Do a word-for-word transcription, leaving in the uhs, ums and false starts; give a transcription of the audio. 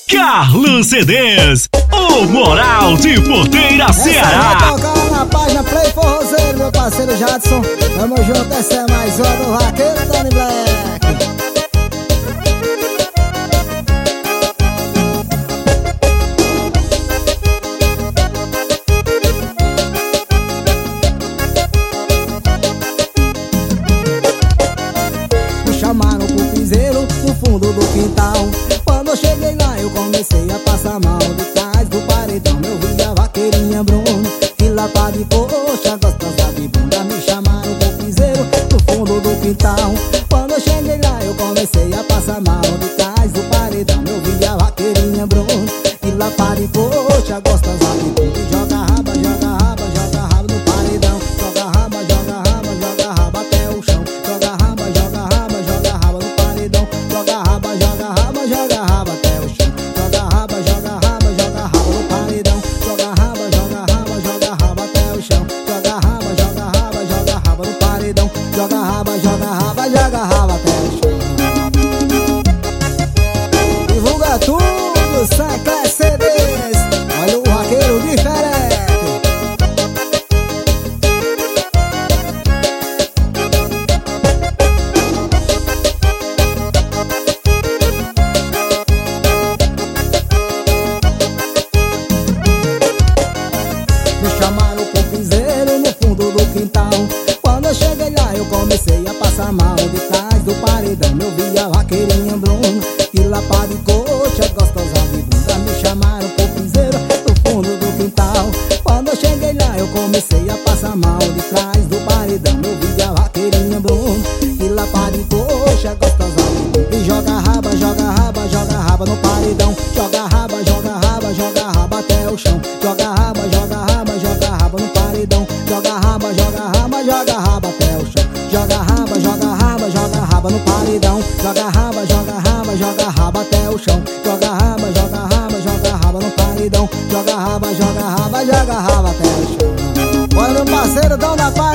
Carlos C Ds, o Moral de Porteira, Ceará. Essa vai tocar na página Play Forrozeiro, meu parceiro Jadson. Tamo junto, essa é mais uma do Vaqueiro Tony Black. Me chamaram pro piseiro no fundo do quintal. Quando eu cheguei lá eu comecei a passar mal. De trás do paredão eu vi a vaqueirinha Bruno, que lapada de coxa, gostosa de bunda. Me chamaram pro piseiro no fundo do quintal. Quando eu cheguei lá eu comecei a passar mal. De trás do paredão eu vi a vaqueirinha Bruno, que lapada de coxa, gostosa de bunda. E joga raba, joga raba, joga raba no paredão. Joga raba, joga raba, joga raba até o chão. Joga raba, joga raba, joga raba no paredão. Joga raba, joga raba, joga raba até o chão. Joga raba, joga raba, joga raba no paredão. Joga raba, joga raba, joga raba até o chão. Joga raba, joga raba, joga raba no paredão. Joga raba, joga raba, joga raba até o chão. Divulga tudo, Sancler C Ds. Olha o vaqueiro diferente. Me chamaram pro piseiro no fundo do quintal. Quando eu cheguei lá eu comecei a passar mal. De trás do paredão eu vi a vaqueirinha Bruno, que lapada de coxa, gostosa de bunda. Me chamaram pro piseiro no fundo do quintal. Quando eu cheguei lá eu comecei a passar mal. De trás do paredão eu vi a vaqueirinha Bruno, que lapada de coxa, gostosa de bunda. E joga raba, joga raba, joga raba no paredão. Joga raba, joga raba, joga raba até o chão. Joga raba, joga raba, joga raba no paredão. Joga raba, joga raba, joga raba até o chão. Joga raba, joga raba, joga raba no paredão. Joga raba, joga raba, joga raba até o chão. Joga raba, joga raba, joga raba no paredão. Joga raba, joga raba, joga raba até o chão. Olha meu parceiro, dão na paz.